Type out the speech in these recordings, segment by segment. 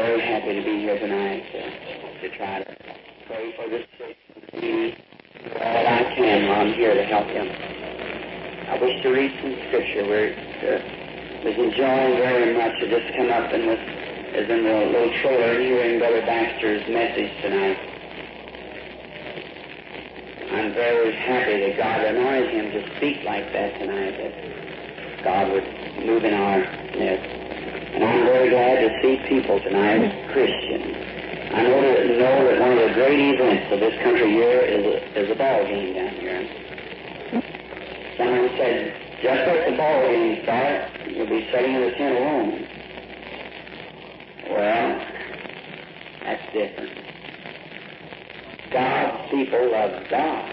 very happy to be here tonight to try to pray for this sick and all I can while I'm here to help him. I wish to read some scripture where was enjoying very much to just come up and as in the little trailer hearing Brother Baxter's message tonight. I'm very happy that God anointed him to speak like that tonight, that God would move in our midst. And I'm very glad to see people tonight, Christians. I know that one of the great events of this country here is a ball game down here. Someone said, just as the ball game starts, you'll be sitting in the tent alone. Well, that's different. God's people love God.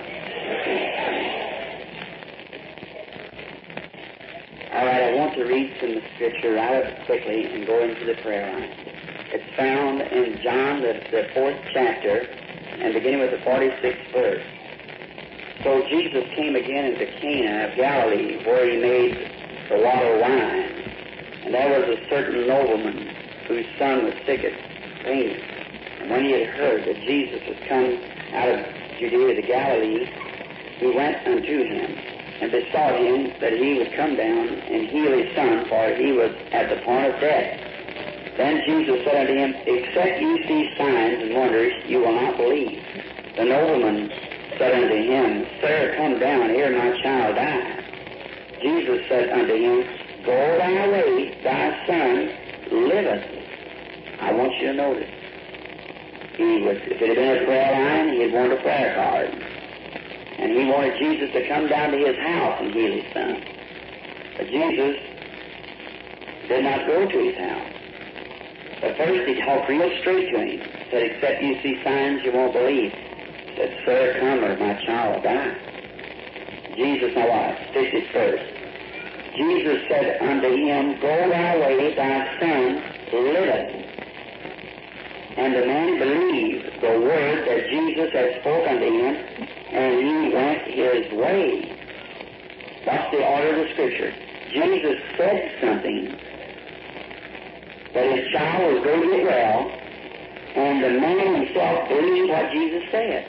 All right, I want to read some scripture right up quickly and go into the prayer line. It's found in John, the 4th chapter, and beginning with the 46th verse. So Jesus came again into Cana of Galilee, where he made the water wine. And there was a certain nobleman whose son was sick at pain. And when he had heard that Jesus was come out of Judea to Galilee, he went unto him and besought him that he would come down and heal his son, for he was at the point of death. Then Jesus said unto him, except ye see signs and wonders, you will not believe. The nobleman said unto him, Sir, come down, ere my child die. Jesus said unto him, Go thy way, thy son liveth. I want you to notice. If it had been a prayer line, he had wanted a prayer card. And he wanted Jesus to come down to his house and heal his son. But Jesus did not go to his house. But first he talked real straight to him. Said, except you see signs, you won't believe. Said, Sir, come or my child will die. Jesus, now what? 50th verse. Jesus said unto him, Go thy way, thy son liveth. And the man believed the word that Jesus had spoken unto him, and he went his way. That's the order of the Scripture. Jesus said something, that his child was going to get well, and the man himself believed what Jesus said.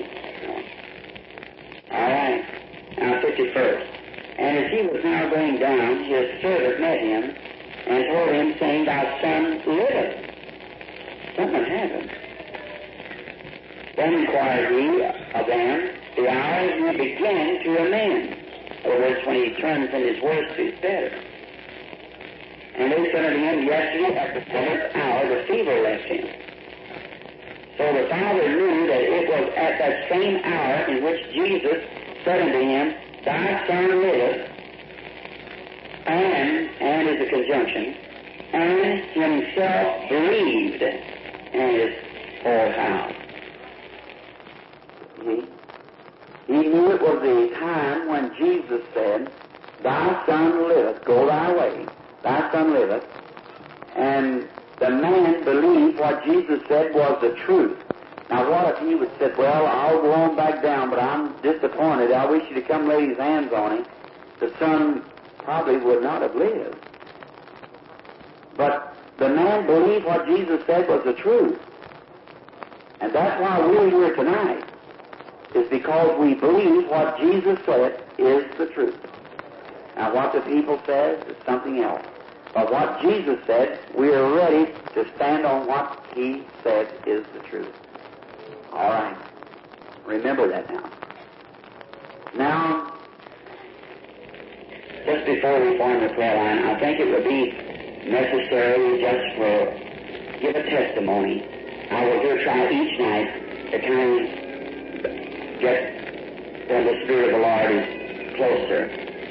All right. Now, 51st. And as he was now going down, his servant met him and told him, saying, Thy son liveth. Something happened. Then inquired he of them the hour he began to amend. In other words, when he turned from his worse to his better. And they said unto him, Yesterday at the 7th hour the fever left him. So the father knew that it was at that same hour in which Jesus said unto him, Thy son liveth, and is a conjunction, and himself believed, and his whole house. He knew it was the time when Jesus said, Thy son liveth, go thy way, thy son liveth, and the man believed what Jesus said was the truth. Now what if he would have said, Well, I'll go on back down, but I'm disappointed. I wish you to come lay his hands on him. The son probably would not have lived. But the man believed what Jesus said was the truth. And that's why we're here tonight, is because we believe what Jesus said is the truth. Now what the people says is something else. But what Jesus said, we are ready to stand on what he said is the truth. All right. Remember that now. Now, just before we form the prayer line, I think it would be necessary just for give a testimony. I will do try each night to kind of get where the Spirit of the Lord is closer.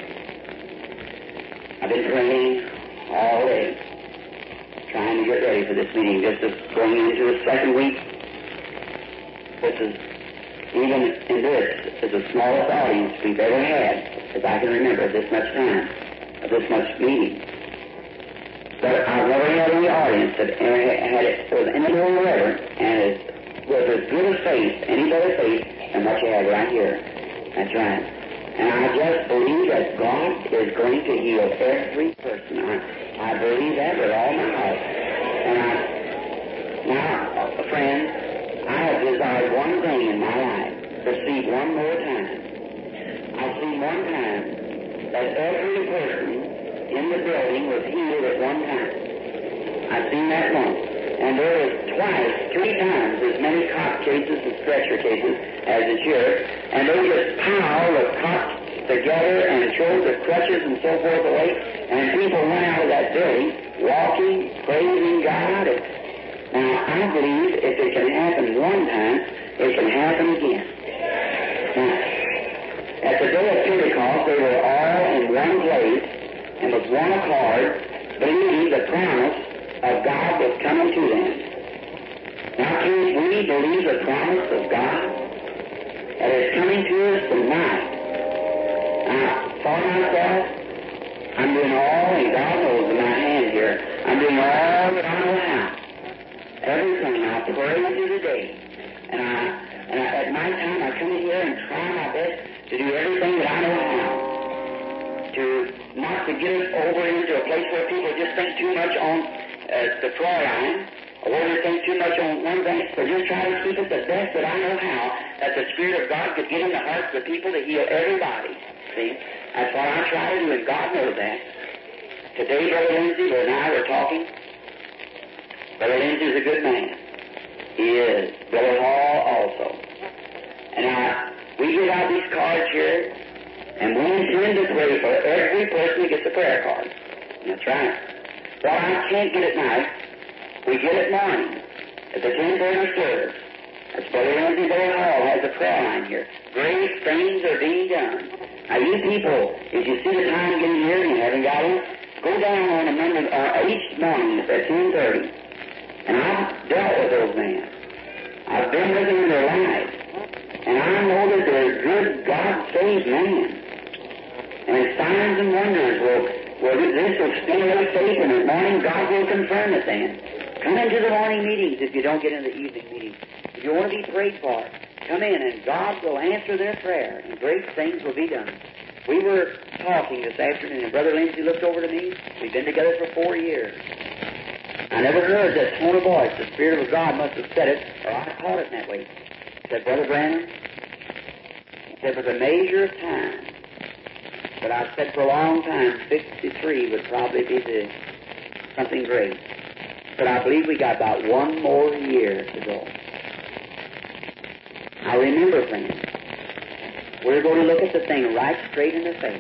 I've been praying all day, trying to get ready for this meeting. This is going into the second week. This is, even in this, is the smallest audience we've ever had, as I can remember, this much time, of this much meeting. But I've never had any audience that had it was any more reverent and with as good a faith, any better faith, than what you have right here. That's right. And I just believe that God is going to heal every person. I believe that with all my heart. And Now, friends, I have desired one thing in my life, to see one more time. I've seen one time that every person in the building was healed at one time. I've seen that once. And there was twice, 3 times as many cot cases and stretcher cases as is here. And they just piled the cots together and threw the crutches and so forth away. And people went out of that building walking, praising God. Now, I believe if it can happen one time, it can happen again. Now, at the day of Pentecost, they were all in one place and with one accord, believing the promise of God was coming to them. Now, can't we believe the promise of God that is coming to us tonight? Now, for myself, I'm doing all, and God knows in my hand here, I'm doing all that I know how. Everything I pray through the day. And at night time I come in here and try my best to do everything that I know how. Not to get us over into a place where people just think too much on the prayer line, or where they think too much on one thing, but just try to keep it the best that I know how, that the Spirit of God could get in the hearts of the people to heal everybody. See? That's what I try to do, and God knows that. Today, Brother Lindsay and I were talking. Brother Lindsay is a good man. He is. Brother Hall also. And we give out these cards here, and we intend to pray for every person who gets a prayer card. That's right. What I can't get at night, we get it morning at the 10:30 service. That's Brother Lindsay, Brother Hall has a prayer line here. Great things are being done. Now, you people, if you see the time getting here and you haven't got it, go down on a Monday each morning at 10:30. And I've dealt with those men. I've been with them in their lives. And I know that they're good, God-saved men. And signs and wonders this will stimulate faith, and in the morning God will confirm it then. Come into the morning meetings if you don't get into the evening meetings. If you want to be prayed for, come in and God will answer their prayer, and great things will be done. We were talking this afternoon, and Brother Lindsay looked over to me. We've been together for 4 years. I never heard that tone of voice. The Spirit of God must have said it, or I caught it that way. He said, Brother Branham, he said, for the measure of time, but I've said for a long time, 63 would probably be something great. But I believe we got about 1 more year to go. Now remember, friends, we're going to look at the thing right straight in the face.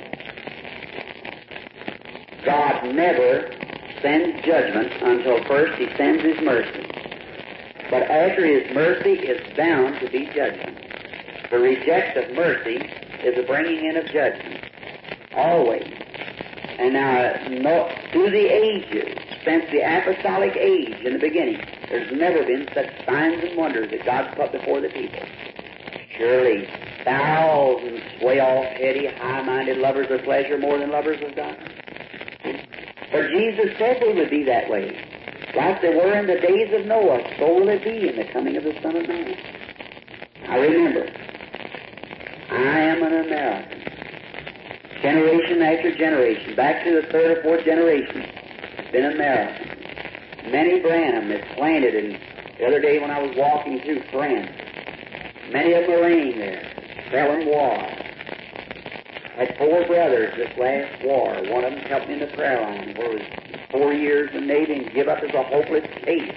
God never sends judgment until first He sends His mercy. But after His mercy is bound to be judgment. The reject of mercy is the bringing in of judgment. Always. And now, through the ages, since the apostolic age in the beginning, there's never been such signs and wonders that God's put before the people. Surely, thousands sway off heady, high-minded lovers of pleasure more than lovers of God. For Jesus said they would be that way. Like they were in the days of Noah, so will it be in the coming of the Son of Man. Now remember, I am an American. Generation after generation, back to the 3rd or 4th generation, been American. Many Branham is planted, and the other day when I was walking through France, many of them are laying there, fell in war. Had 4 brothers this last war. One of them helped me in the prayer line, where it was 4 years in the Navy and give up as a hopeless case.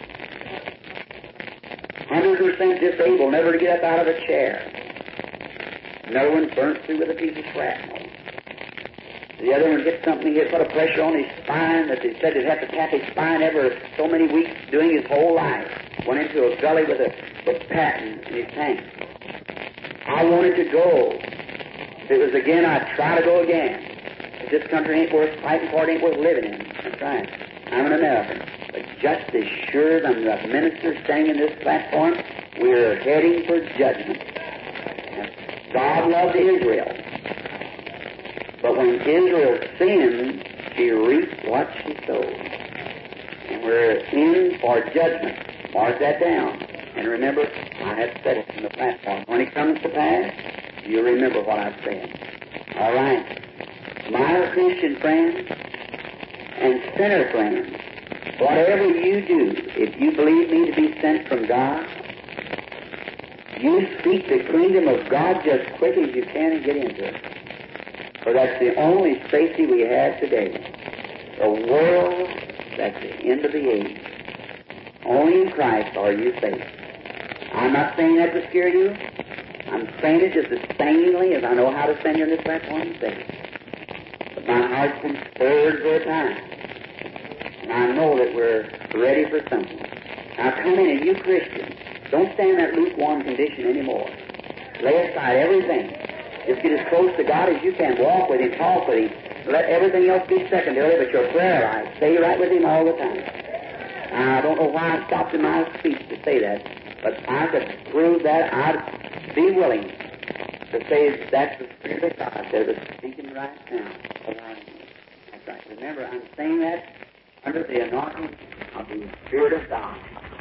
100% disabled, never to get up out of a chair. Another one burnt through with a piece of shrapnel. The other one hit something, he had put a pressure on his spine that they said they'd have to tap his spine ever so many weeks doing his whole life. Went into a gully with a patent in his tank. I wanted to go. If it was again, I'd try to go again. If this country ain't worth fighting for, it ain't worth living in. That's right. I'm an American. But just as sure as I'm the minister standing in this platform, we're heading for judgment. God loved Israel. But when Israel sinned, she reaped what she sowed. And we're in for judgment. Mark that down. And remember, I have said it from the platform. When it comes to pass, you remember what I've said. All right. My Christian friends and sinner friends, whatever you do, if you believe me to be sent from God, you seek the kingdom of God just quick as you can and get into it. For that's the only safety we have today. The world, that's the end of the age. Only in Christ are you safe. I'm not saying that to scare you. I'm saying it just as sanely as I know how to stand here on this platform and say it. But my heart's been stirred for a time. And I know that we're ready for something. Now come in, and you Christians, don't stand in that lukewarm condition anymore. Lay aside everything. Just get as close to God as you can. Walk with Him, talk with Him. Let everything else be secondary, but your prayer life, stay right with Him all the time. I don't know why I stopped in my speech to say that, but if I could prove that, I'd be willing to say that's the Spirit of God that is speaking right now. That's right. Remember, I'm saying that under the anointing of the Spirit of God.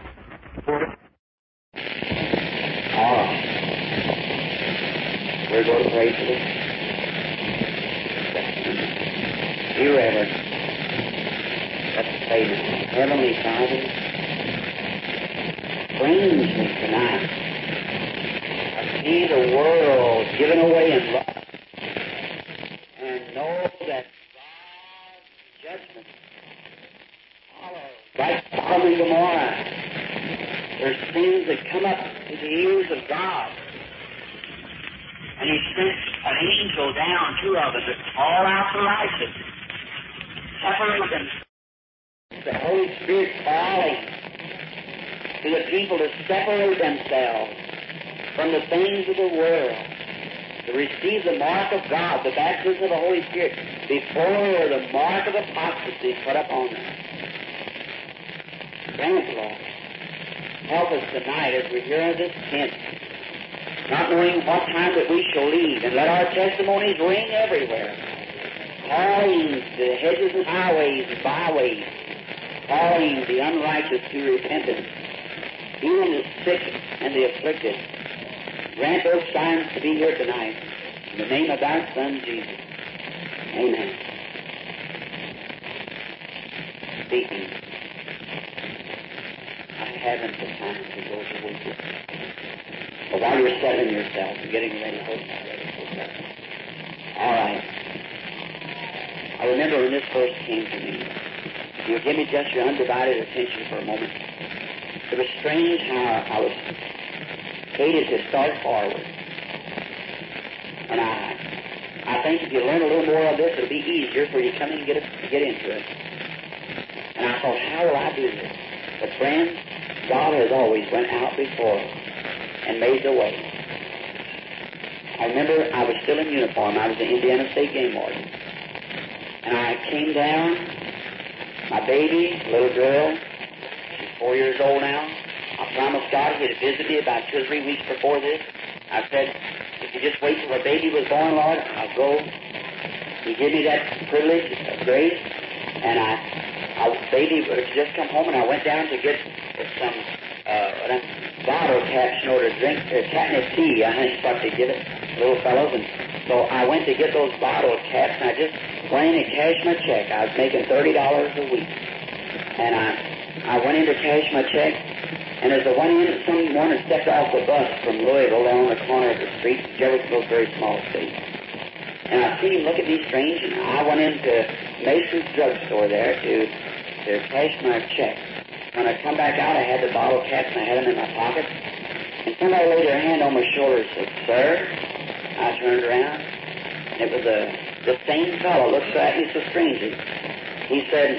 All right. We're going to pray for this. Be reverent. Let's pray now. Heavenly Father, strangely tonight, I see the world given away in love and know that God's judgment follows. Like Sodom and Gomorrah, there's things that come up to the ears of God. And He sent an angel down, two of them, to call out the righteous, separate them. The Holy Spirit calling to the people to separate themselves from the things of the world, to receive the mark of God, the baptism of the Holy Spirit, before the mark of apostasy put upon them. Grant, Lord, help us tonight as we're here in this tent, not knowing what time that we shall leave, and let our testimonies ring everywhere, calling the hedges and highways and byways, calling the unrighteous to repentance, healing the sick and the afflicted. Grant those signs to be here tonight. In the name of Thy Son, Jesus. Amen. Speaking. I haven't the time to go to worship. But while you're settling yourself and getting ready, all right. I remember when this verse came to me. If you'll give me just your undivided attention for a moment. It was strange how I was hated to start forward. And I think if you learn a little more of this, it'll be easier for you to come in and get into it. And I thought, how will I do this? But friends, God has always went out before us and made the way. I remember I was still in uniform. I was the Indiana State Game Warden. And I came down, my baby, little girl, she's 4 years old now. I promised God He'd visit me about 2 or 3 weeks before this. I said, if you just wait till the baby was born, Lord, I'll go. He gave me that privilege of grace. And baby would just come home, and I went down to get some bottle caps, to drink catnip tea. I think what they give it, little fellows. And so I went to get those bottle caps, and I just went in and cashed my check. I was making $30 a week. And I went in to cash my check, and as I went in, someone had stepped off the bus from Louisville down on the corner of the street. Jeffersonville's a very small state. And I seen him look at me strange, and I went into Mason's drugstore there to cash my check. When I come back out, I had the bottle caps, and I had them in my pocket. And somebody laid their hand on my shoulder and said, "Sir?" I turned around, and it was the same fellow looks at me so strangely. He said,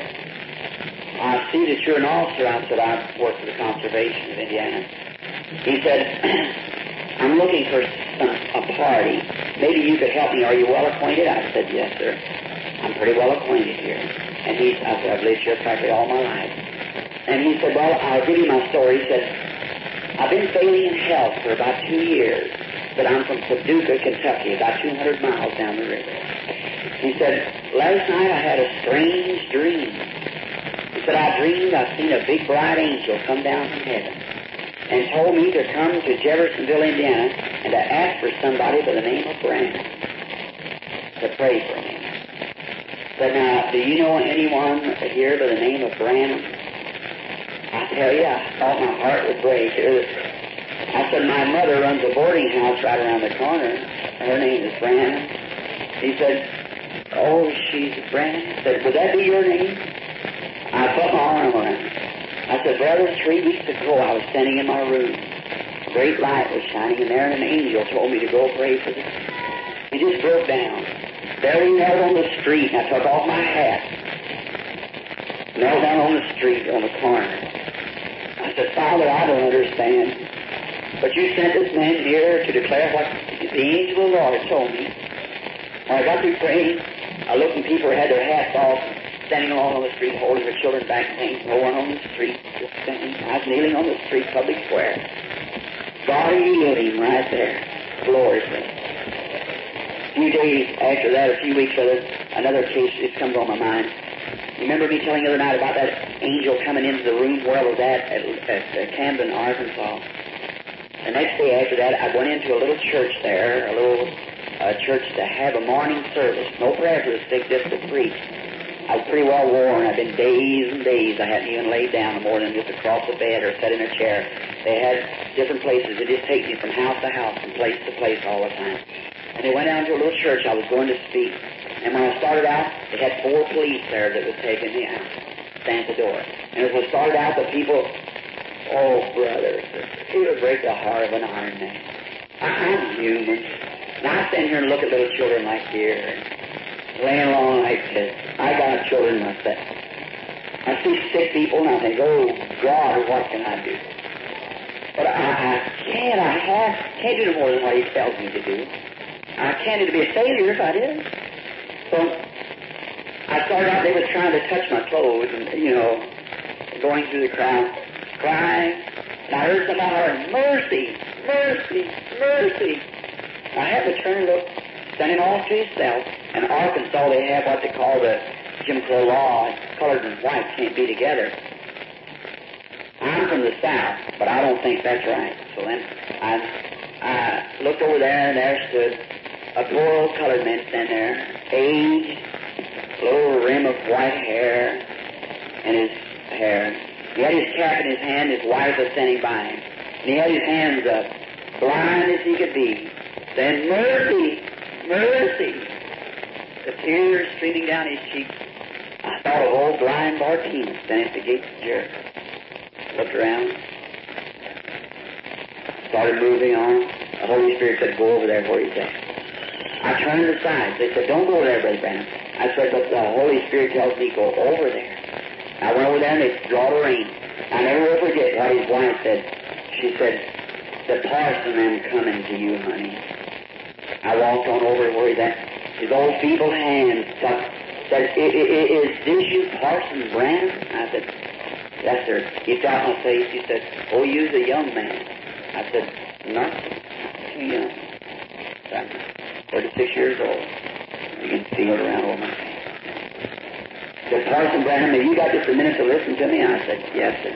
"I see that you're an officer." I said, "I work for the Conservation of Indiana." He said, "I'm looking for a party. Maybe you could help me. Are you well acquainted?" I said, "Yes, sir. I'm pretty well acquainted here." And I said, "I've lived here practically all my life." And he said, "Well, I'll give you my story." He said, "I've been failing in health for about 2 years, but I'm from Paducah, Kentucky, about 200 miles down the river." He said, "Last night I had a strange dream." He said, "I dreamed I seen a big bright angel come down from heaven and told me to come to Jeffersonville, Indiana, and to ask for somebody by the name of Branham to pray for me." He said, "Now, do you know anyone here by the name of Branham?" tell you, I thought my heart would break. I said, my mother runs a boarding house right around the corner. Her name is Brandon. He said, oh, she's Brandon. I said, would that be your name? I put my arm around her. I said, brother, 3 weeks ago I was standing in my room. A great light was shining in there, and an angel told me to go pray for them. He just broke down. There we knelt on the street, and I took off my hat. Knelt down on the street, on the corner. I said, Father, I don't understand. But you sent this man here to declare what the angel of the Lord told me. When I got through praying, I looked and people had their hats off, standing along on the street, holding their children back and things. No one on the street, just standing. I was kneeling on the street, public square. God healed him right there, gloriously. A few days after that, a few weeks later, another case just comes on my mind. You remember me telling the other night about that angel coming into the room where I was at Camden, Arkansas. The next day after that, I went into a little church there, a little church to have a morning service. No prayer for the sick, just to preach. I was pretty well worn. I'd been days and days. I hadn't even laid down more than just across the bed or sat in a chair. They had different places. They just take me from house to house, from place to place all the time. And they went down to a little church I was going to speak. And when I started out, they had 4 police there that was taking me out, stand at the door. And as I started out, the people, oh, brother, it would break the heart of an iron man. I'm human. Now I stand here and look at little children like here, laying along like this. I got children myself. I see sick people and I think, oh, God, what can I do? But I can't do no more than what He tells me to do. I can't be a failure if I did. So I started out, they were trying to touch my clothes and, going through the crowd, crying. And I heard somebody hollering, mercy, mercy, mercy. I had to turn and look, standing all to himself. In Arkansas, they have what they call the Jim Crow law. Colored and white can't be together. I'm from the South, but I don't think that's right. So then I looked over there, and there stood a poor old colored man standing there, aged, little rim of white hair in his hair. He had his cap in his hand. His wife was standing by him. And he had his hands up, blind as he could be, saying, mercy, mercy. The tears streaming down his cheeks. I thought of old blind Bartimaeus standing at the gate of Jericho. Looked around. Started moving on. The Holy Spirit said, go over there where he's at. I turned aside. They said, don't go over there, Brother Branham. I said, but the Holy Spirit tells me go over there. I went over there and they brought a rein. I never will forget what his wife said. She said, the parson am coming to you, honey. I walked on over where he's at. His old feeble hands said, is this you, Parson Branham? I said, yes, sir. He felt my face. He said, oh, you's a young man. I said, not too young. I'm 36 years old. You can feel it around over my face. He said, Parson Branham, have you got just a minute to listen to me? I said, yes, sir.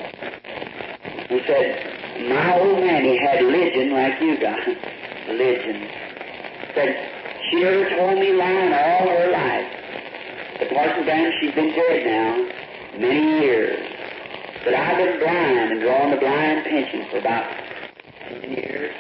He said, my old mammy had religion like you got. Religion. Said, she never told me lying all her life. But Parson Branham, she's been dead now many years. But I've been blind and drawing the blind pension for about 10 years.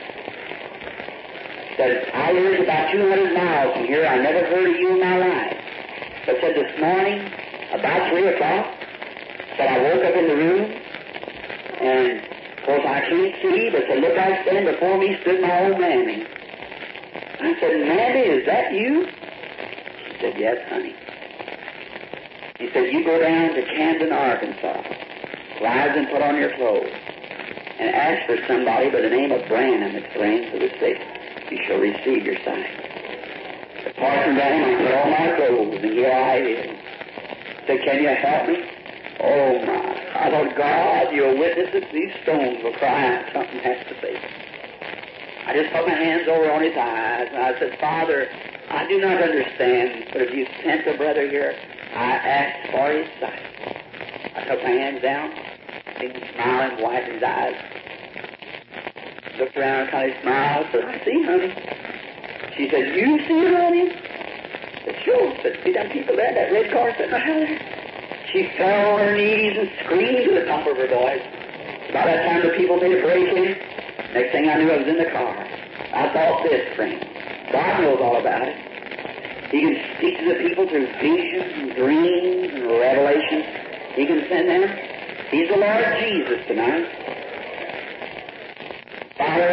Said, I live about 200 miles from here. I never heard of you in my life. But said this morning, about 3 o'clock, said I woke up in the room, and of course I can't see, but said, look, I stand before me stood my old mammy. I said, Mammy, is that you? She said, yes, honey. He said, you go down to Camden, Arkansas, rise and put on your clothes, and ask for somebody by the name of Branham that's praying for the sick. You shall receive your sight. The Parson Branham, I put on my clothes, and here I is. Said, can you help me? Oh, my. I thought, God, you're a witness that these stones will cry out. Something has to say. I just put my hands over on his eyes, and I said, Father, I do not understand, but if you sent a brother here, I asked for his sight. I took my hands down, seen him smiling, wiped his eyes. Looked around, kind of smiled, said, I see, honey. She said, you see, honey? I said, sure. I said, see them people there, that red car sitting right there? She fell on her knees and screamed to the top of her voice. By that time the people made a break in. Next thing I knew, I was in the car. I thought this, friend. God knows all about it. He can speak to the people through visions and dreams and revelations. He can send them. He's the Lord Jesus tonight. Father,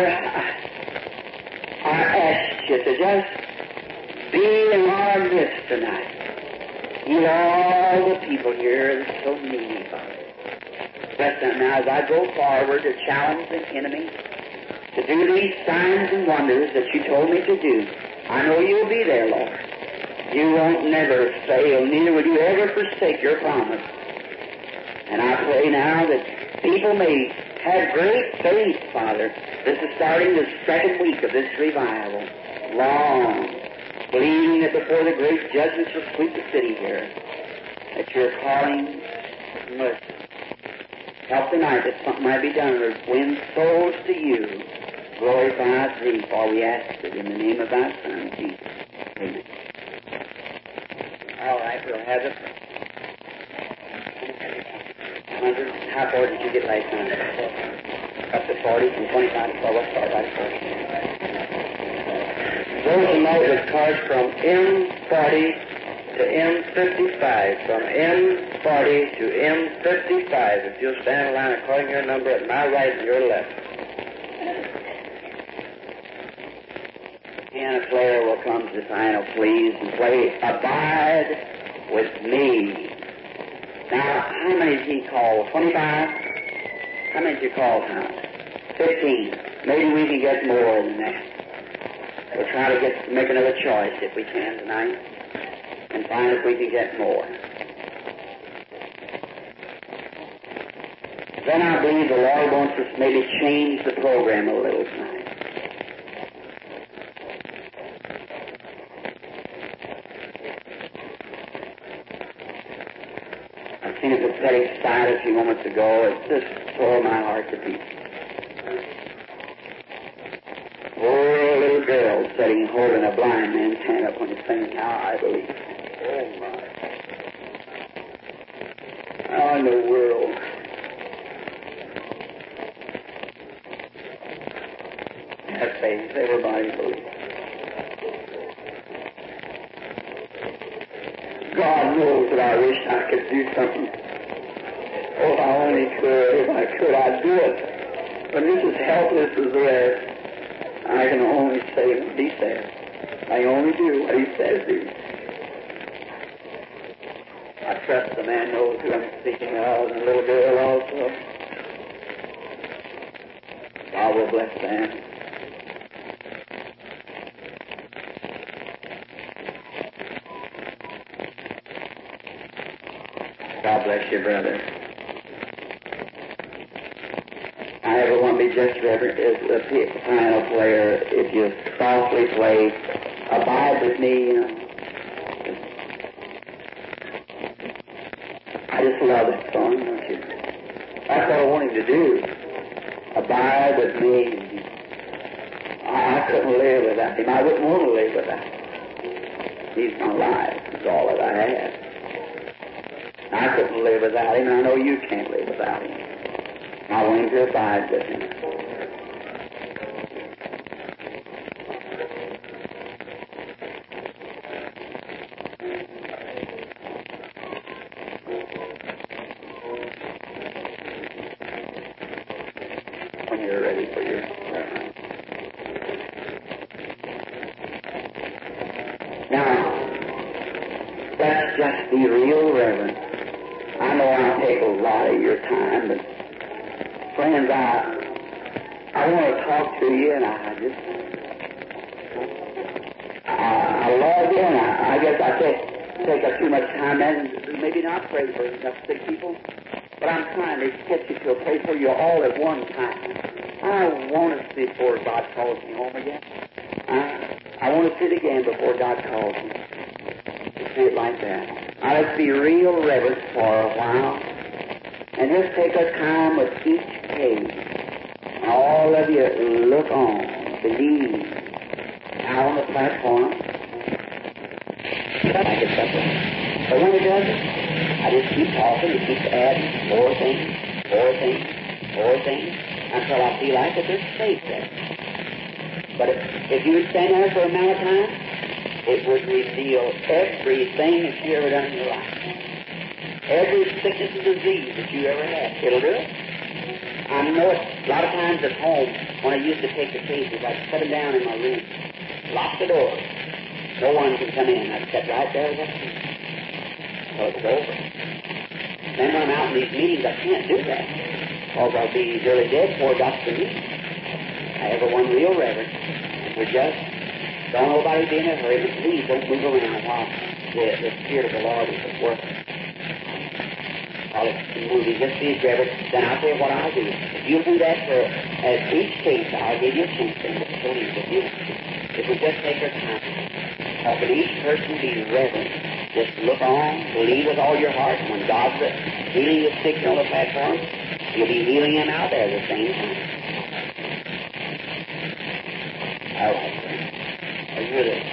I ask you to just be in our midst tonight. Heal all the people here that are so needy, Father. Bless them now as I go forward to challenge the enemy to do these signs and wonders that you told me to do. I know you'll be there, Lord. You won't never fail, neither will you ever forsake your promise. And I pray now that people may have great faith, Father. This is starting the second week of this revival. Long, believing that before the great judgment shall sweep the city here, that you're calling mercy. Help tonight that something might be done or win souls to you. Glorify thee, for we ask it in the name of thy Son, Jesus. Amen. All right, we'll have it. How far did you get last night? Up to 40, from 25 to 4. Let's start by 40. Those tonight with cards from M40 to M55. From M40 to M55. If you'll stand in line and call your number at my right and your left. The piano player will come to the piano, please, and play Abide with Me. Now, how many did he call? 25? How many did you call now? 15. Maybe we can get more than that. We'll try to make another choice if we can tonight and find if we can get more. Then I believe the Lord wants us to maybe change the program a little tonight. I've seen a pathetic sight a few moments ago. It just tore my heart to pieces. Poor little girl sitting holding a blind man's hand up on his finger. Now I believe. Oh my. How in the world? Have faith. Everybody believes. God knows that I wish I could do something. Oh, if I only could. If I could, I'd do it. But this is helpless as the rest. I can only say what He says. I only do what He says do. I trust the man knows who I'm speaking of, and the little girl also. God will bless them. God bless you, brother. I ever want to be just reverent as a piano player. If you softly play Abide with Me, you know. I just love that song, don't you? That's what I want him to do. Abide with Me. I couldn't live without him. I wouldn't want to live without him. He's my life. He's all that I have. I couldn't live without him, and I know you can't live without him. I want him to abide with him. When you're ready for your sermon. Now, let's just be real reverent. I know I take a lot of your time, but friends, I want to talk to you, and I love you, and I guess I take up too much time and maybe not pray for enough sick people, but I'm trying to get you to a place where you're all at one time. I want to see it before God calls me home again. I want to see it again before God calls me. See it like that. Now let's be real reverent for a while, and just take our time with each page. Now all of you look on, believe. Now on the platform, I get something. But when it doesn't, I just keep talking and keep adding more things, until I feel like that there's faith there. But if you would stand there for a amount of time, it would reveal everything that you ever done in your life. Every sickness and disease that you ever had, it'll do it. I know it a lot of times at home when I used to take the cases, I'd set them down in my room, lock the door. No one could come in. I'd sit right there with them until it was over. Then when I'm out in these meetings, I can't do that. Or I'll be nearly dead before it got to me. I have one real reverend. We're just, don't nobody be in a hurry, but please don't move around while the Spirit of the Lord is at work. While it's moving, just be as reverend. Then I'll tell you what I'll do. If you'll do that for as each case, I'll give you a chance to believe with you. If we just take our time, helping each person be reverent, just look on, believe with all your heart. When God's healing the sick on the platform, you'll be healing him out there at the same time. All right, friend. Are you with us?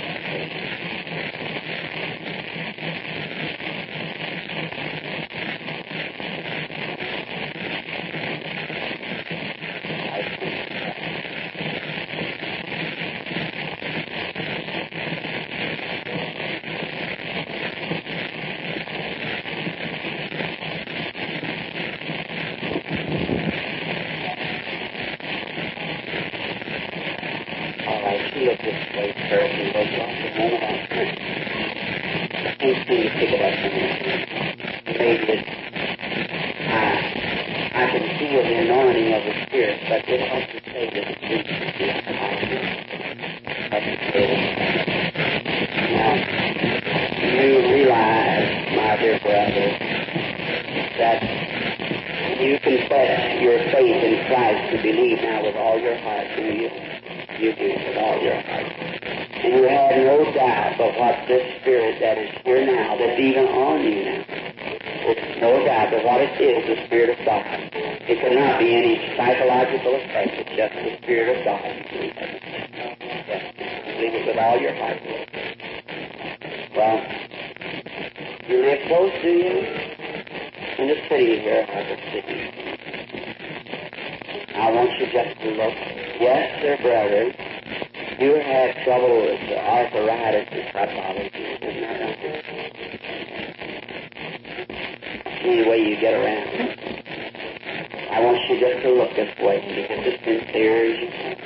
Look this way carefully, but just a moment on time. Please pick it up from there. Maybe I can feel the anointing of the Spirit, but it helps to say that it's good to be now, you realize, my dear brother, that you confess your faith in Christ to believe now with all your heart, do you? You do with all your heart. And you have no doubt but what this Spirit that is here now, that's even on you now, there's no doubt but what it is, the Spirit of God. It cannot be any psychological effect. It's just the Spirit of God. Yes. Believe it with all your heart. Well, you live close to you in the city here, Harvard City. I want you just to look. Yes, sir, brother, you have trouble with arthritis and pathology, isn't that right? Any way you get around. I want you just to look this way and be just as sincere as you can.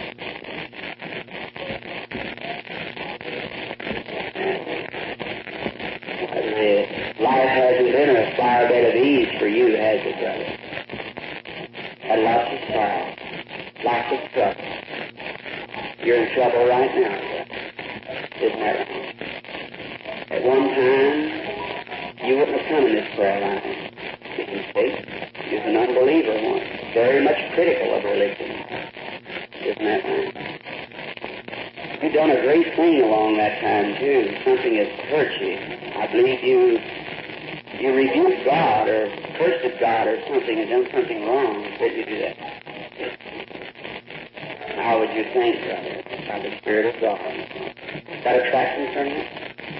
Life hasn't been a flower bed of ease for you, has it, brother? Had lots of sorrow. Lots of trouble. You're in trouble right now, isn't that right? At one time, you wouldn't have come in this prayer line. You see, you're an unbeliever once, very much critical of religion. Isn't that right? You've done a great thing along that time, too. Something has hurt you. I believe you rebuked God or cursed God or something and done something wrong. Did you do that? How would you think, brother, by the Spirit of God? Is that a track concerning it?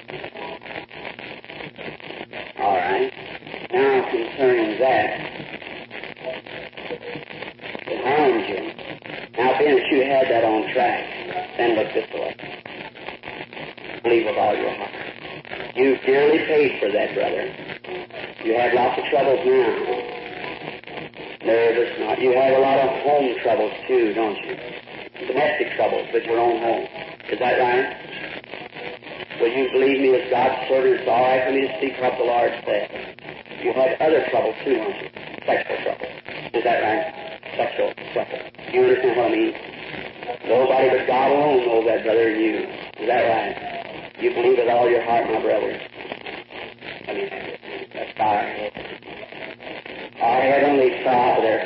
All right. Now, concerning that, it harmed you. Now, being that you had that on track, then look this way. Believe with all your heart. You dearly paid for that, brother. You have lots of troubles now. Nervous, not. You have a lot of home troubles, too, don't you? Domestic troubles with your own home. Is that right? Will you believe me as God's servant? It's all right for me to speak what the Lord said. You have other troubles too, don't you? Sexual trouble. Is that right? Sexual trouble. Do you understand what I mean? Nobody but God alone knows that, brother, and you. Is that right? You believe with all your heart, my brother. I mean, that's our head. Our Heavenly Father.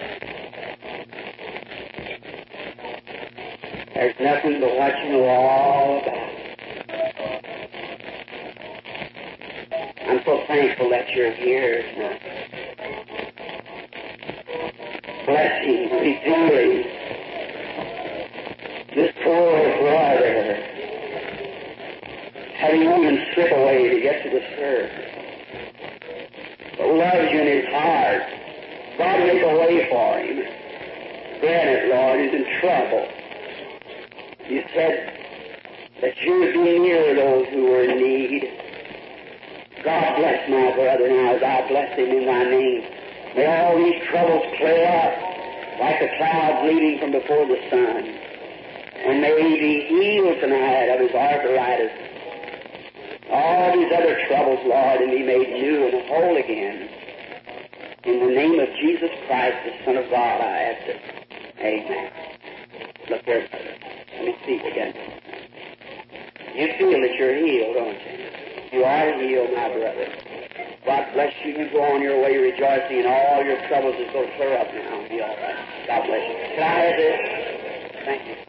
There's nothing but what you know all about. I'm so thankful that you're here tonight. Blessing, revealing this poor brother, having even trip away to get to the surface. But loves you in his heart. God make a way for him. Grant it, Lord. He's in trouble. You said that you would be near those who were in need. God bless my brother now as I bless him in thy name. May all these troubles clear up like the clouds leaving from before the sun. And may he be healed tonight of his arthritis. All these other troubles, Lord, and be made new and whole again. In the name of Jesus Christ, the Son of God, I ask it. Amen. Look here, brother. Let me speak again. You feel that you're healed, don't you? You are healed, my brother. God bless you. You go on your way rejoicing, and all your troubles is going to clear up now. Be all right. God bless you. Can I have this? Thank you.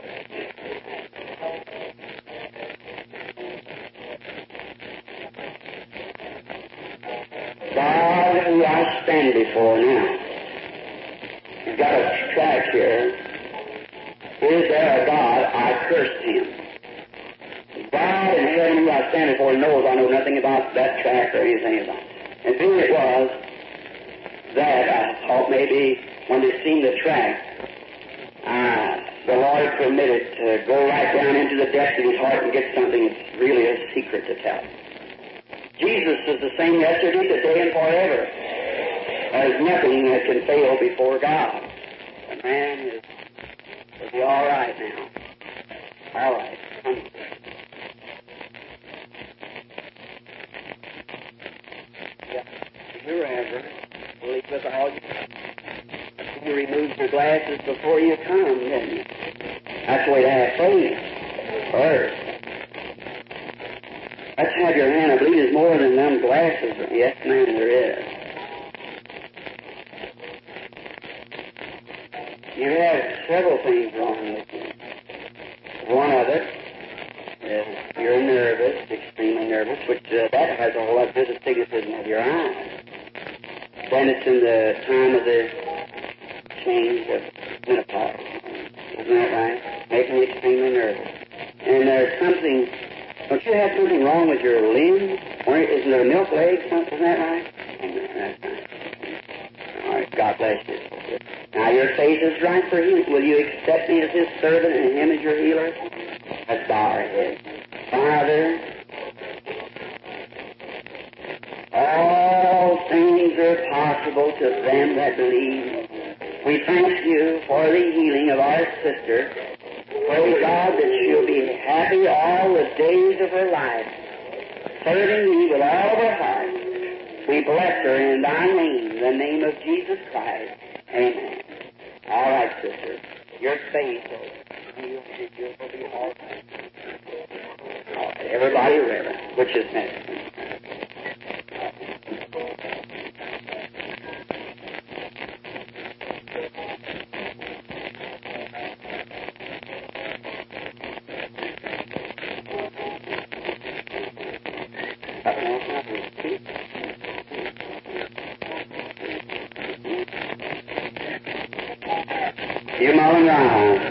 God, who I stand before now, I've got a tract here. Is there a God? I cursed him. God in heaven, who I stand before, knows I know nothing about that tract or anything about it. And who it was that I thought maybe when they seen the tract, the Lord permitted to go right down into the depths of his heart and get something that's really a secret to tell. Jesus is the same yesterday, today, and forever. There's nothing that can fail before God. The man will be all right now. All right. You're ever believe with all you removed your glasses before you come, didn't you? That's the way to have faith. First. Let's have your hand. I believe there's more than them glasses. Yes, ma'am, there is. You have several things wrong with you. One of it is you're nervous, extremely nervous, which that has a whole lot to do with astigmatism of your eyes. Then it's in the time of the change of menopause. Isn't that right? Making you extremely nervous. And there's something, don't you have something wrong with your limbs? Or isn't it a milk leg? Isn't that right? That's right. All right, God bless you. Now your faith is right for you. Will you accept me as his servant and him as your healer? Let's bow our heads. Father, all things are possible to them that believe. We thank you for the healing of our sister. Pray, God, that she'll be happy all the days of her life, serving thee with all of her heart. We bless her in thy name, the name of Jesus Christ. Amen. All right, sister. Your faith will be all right. All right. Everybody reverent. Which is next? You mulling around.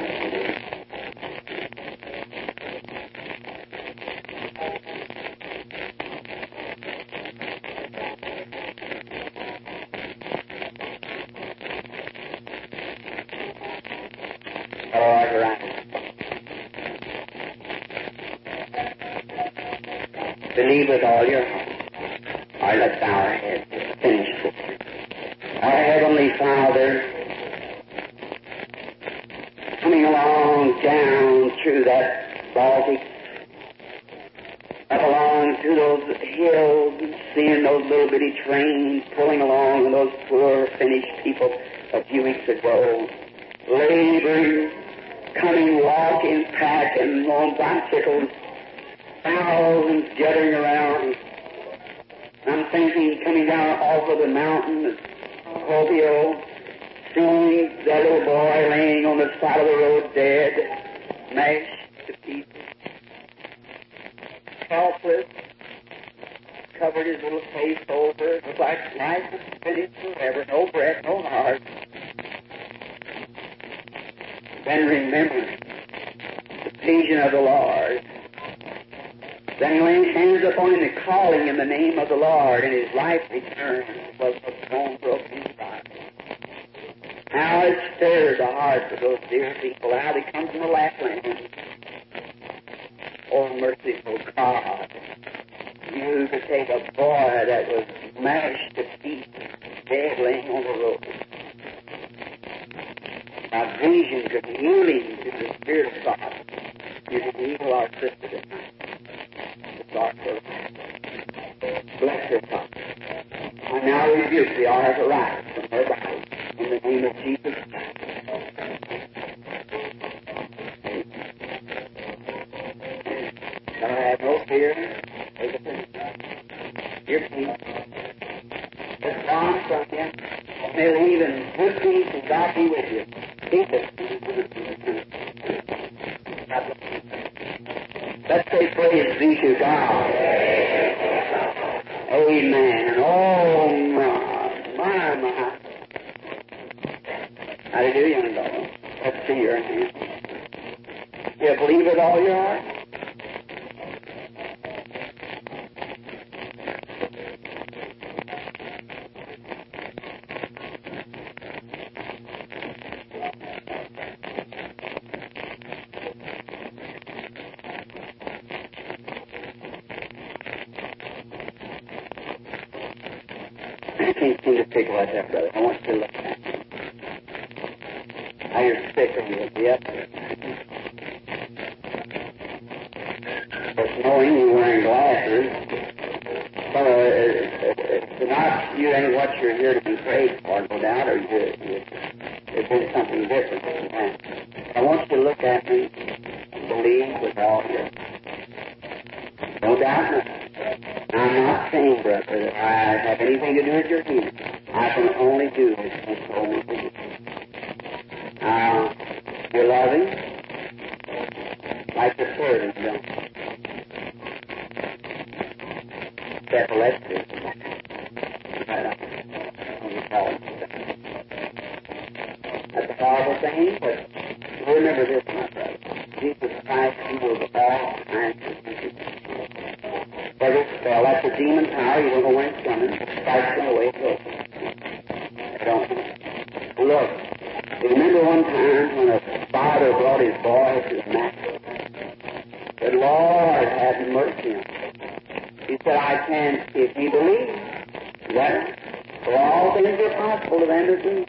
Believe with all your heart. All right, let's bow our heads. Finish, sister. Our Heavenly Father, coming along down through that Baltic, up along through those hills, and seeing those little bitty trains pulling along, and those poor Finnish people a few weeks ago, laboring, coming, walking, packing on bicycles, thousands gathering around. I'm thinking, coming down off of the mountain of Kuopio, seeing that little boy laying on the side of the road dead, smashed to pieces, helpless, covered his little face over. It was like life was finished forever, no breath, no heart. Then remember the vision of the Lord. Then he laid hands upon him and calling in the name of the Lord, and his life returned. Was the stone broken in his heart. How it stirred the hearts of those dear people. How they come from the Lapland. Oh, merciful God. You could take a boy that was mashed to pieces, dead laying on the road. Now, vision could heal him through the Spirit of God. You can heal our sister tonight. God first. Bless her, God. I now rebuke the arthritis from her body in the name of Jesus Christ. Now I have no fear. Take a peace. Your peace. It's gone from you. May leave in good peace and God be with you. Keep it. Let's say praise be to God. Amen. Oh, my. Hallelujah, young fellow. Let's see your hand. You believe with all your heart? I can't seem to figure out that, brother. I want you to look at it. How you're sick of you. Yep. But knowing you're wearing glasses, it's not, you ain't what you're here to be prayed for, no doubt, or there's been something different than that. I want you to look at me and believe with all your, no doubt nothing. I'm not saying, brother, that I have anything to do with your healing. I can only do as you told me to do. You're loving, like the servant, don't you? Epilepsy. That's a horrible thing, but remember this, my brother. Jesus Christ heals all kinds of diseases. Every spell, that's a demon power, you don't know when it's coming. Starts in the way it goes. I don't know. Look, remember one time when a father brought his boy to the master? The Lord had mercy on him. He said, I can, if he believes. That, for all things are possible to them that believe.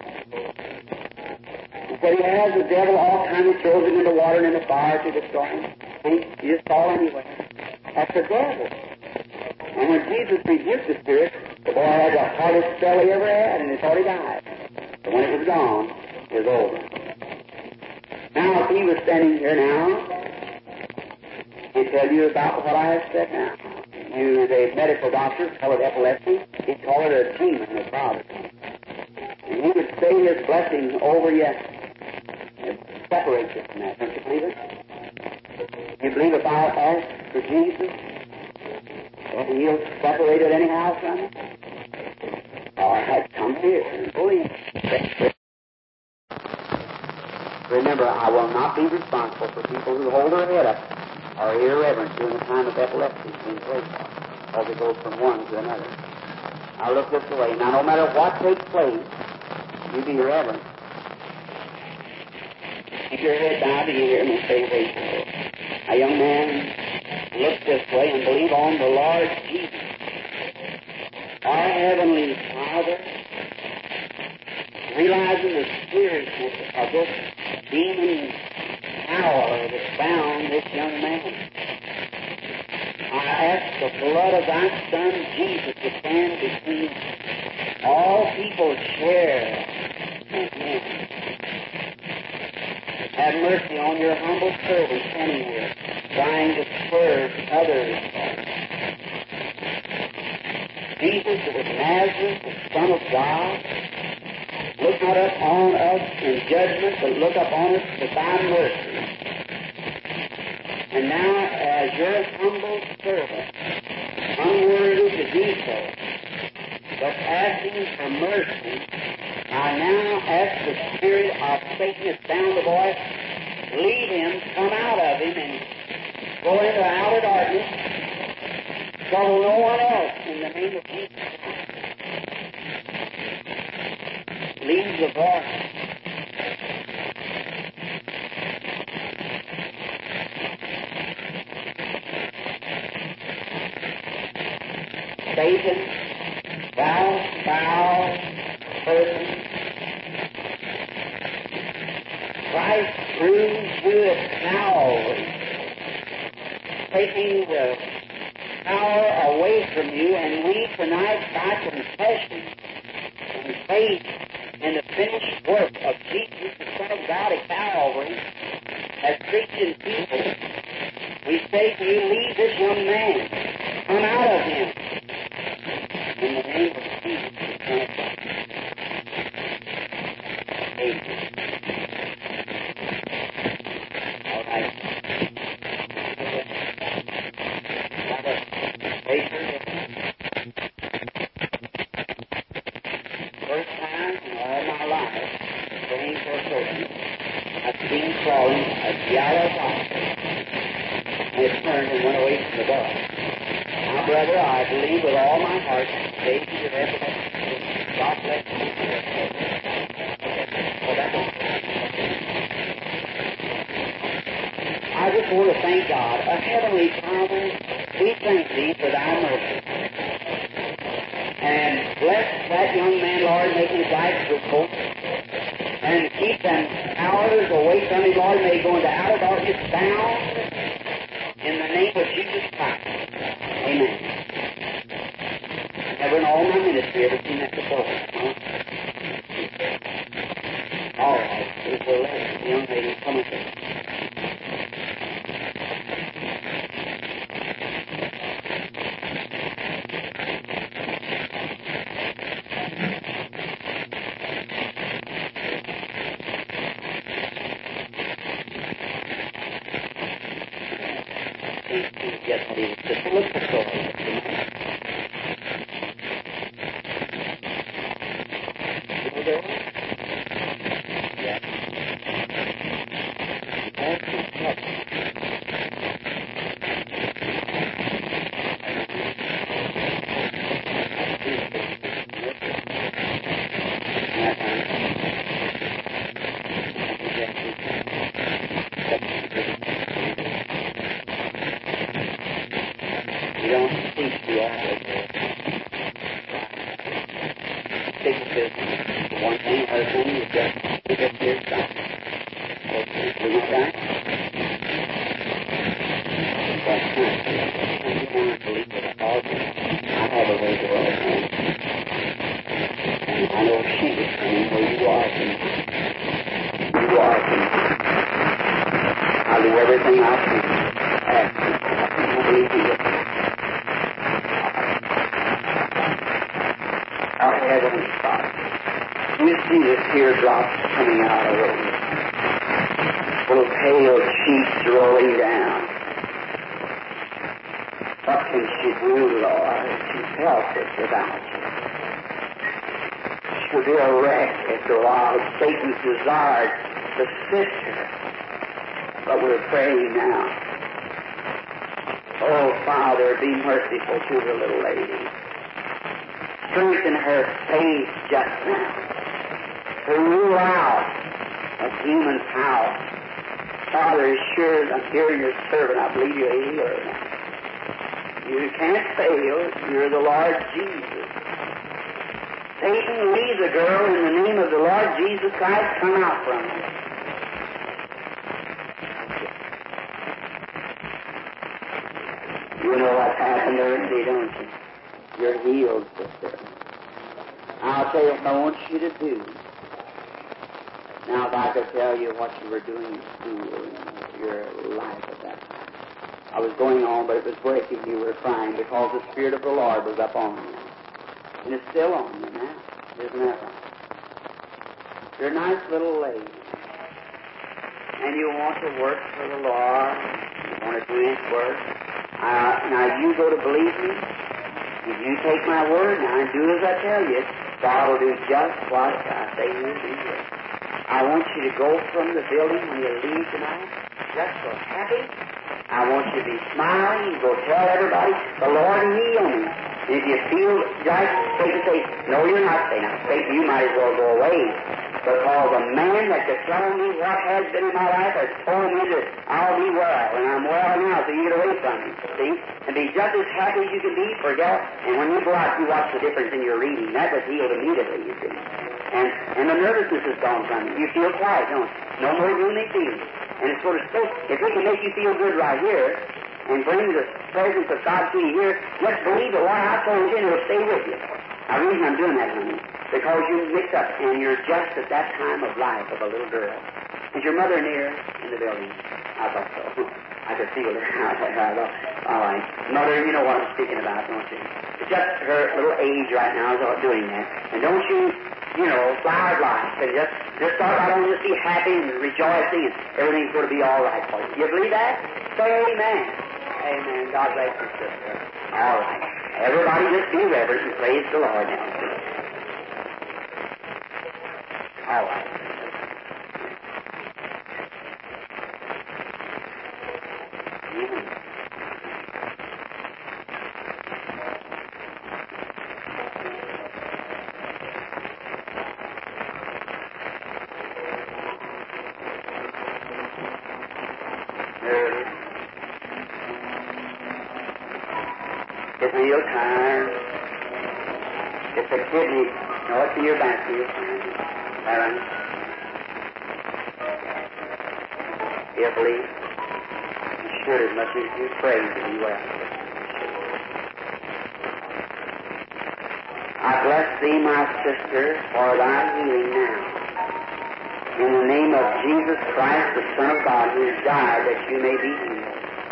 He said he has the devil all the time, he throws him in the water and in the fire to destroy him. See, you just fall anyway. That's the devil. And when Jesus rebuked the spirit, the boy had the hardest spell he ever had, and he thought he died. But when it was gone, it was over. Now, if he was standing here now, he'd tell you about what I have said now. You, the medical doctors, call it epilepsy. He'd call it a demon of father. And he would say his blessing over you. It separates you from that. Don't you believe it? You believe if I ask for Jesus, that he'll separate it anyhow from it? All right, come here and believe. Remember, I will not be responsible for people who hold their head up or irreverent during the time of epilepsy being prayed for, as it goes from one to another. Now look this way. Now, no matter what takes place, you be reverent. Keep your head down till you hear me say, wait. A young man, look this way and believe on the Lord Jesus. Our Heavenly Father, realizing the seriousness of this demon power that bound this young man, I ask the blood of thy Son Jesus to stand between all people's share and him. Have mercy on your humble servant standing here, trying to serve others. Jesus of Nazareth, the Son of God, look not up on us in judgment, but look up on us with thy mercy. And now, as your humble servant, unworthy to do so, but asking for mercy, I now ask the spirit of Satan that's bound the boy, leave him, come out of him, and go into outer darkness, trouble no one else in the name of Jesus. Leave the voice. Satan, thou foul person, Christ proved you at Calvary, taking the power away from you, and we tonight, by confession and faith in the finished work of Jesus, the Son of God at Calvary, as Christian people, we say to you, leave this young man, come out of him, in the name of Jesus, the Son of God. Amen. All right. First time in all my life, praying for a person, I've seen crawling a yellow box, and it turned and went away from the dog. Now, brother, I believe with all my heart, David, your evidence, God bless you. I just want to thank God. Heavenly Father, we thank Thee for Thy mercy. And bless that young man, Lord, make his life fruitful. And keep them hours away from him, Lord. May he go into outer darkness bound in the name of Jesus Christ. Amen. Never in all my ministry ever seen that before. Huh? All right. Here's the letter. The young lady coming to us. Yes, please. Just look at the story. Satan desired to sift her, but we're praying now. Oh, Father, be merciful to the little lady. Strengthen her faith just now to rule out of human power. Father, as sure as I'm hearing your servant, I believe you're a healer now. You can't fail. You're the Lord Jesus. Satan, leave the girl in the name of the Lord Jesus Christ. Come out from her. You know what's happened already, don't you? You're healed, sister. I'll tell you what I want you to do. Now, if I could tell you what you were doing in school in your life at that time. I was going on, but it was breaking. You were crying because the Spirit of the Lord was up on you. And it's still on you now. Isn't that right? You're a nice little lady. And you want to work for the Lord. You want to do His work. Now you go to believe me. If you take my word now and do as I tell you, God will do just what I say He will do. I want you to go from the building when you leave tonight just so happy I want you to be smiling. Go tell everybody, the Lord healed me. And if you feel like Satan say, no, you're not saying that. Satan, you might as well go away. Because a man that could tell me what has been in my life has told me that I'll be well, and I'm well now, so you get away from me, see? And be just as happy as you can be, forget. And when you go out, you watch the difference in your reading. That was healed immediately, you see. And the nervousness is gone from you. You feel quiet, don't you? No more gloomy feelings. And it's sort of so, if we can make you feel good right here, and bring the presence of God to you here, just believe that what I told you, and it'll stay with you. Now, the reason I'm doing that, honey, because you mix up, and you're just at that time of life of a little girl. Is your mother near in the building? I thought so. I could feel it. I thought, all right. Mother, you know what I'm speaking about, don't you? It's just her little age right now is doing that. And don't you flower of life, and just start right on, just be happy and rejoicing, and everything's going to be all right for you. You believe that? Say amen. Amen. God bless you, sister. All right. Everybody just be reverent and praise the Lord now. All right. It's real tired. It's a kidney. No, it's in your back. Real tired. All right. You believe? You should as much as you pray to be well. I bless thee, my sister, for thy healing now. In the name of Jesus Christ, the Son of God, who has died that you may be healed.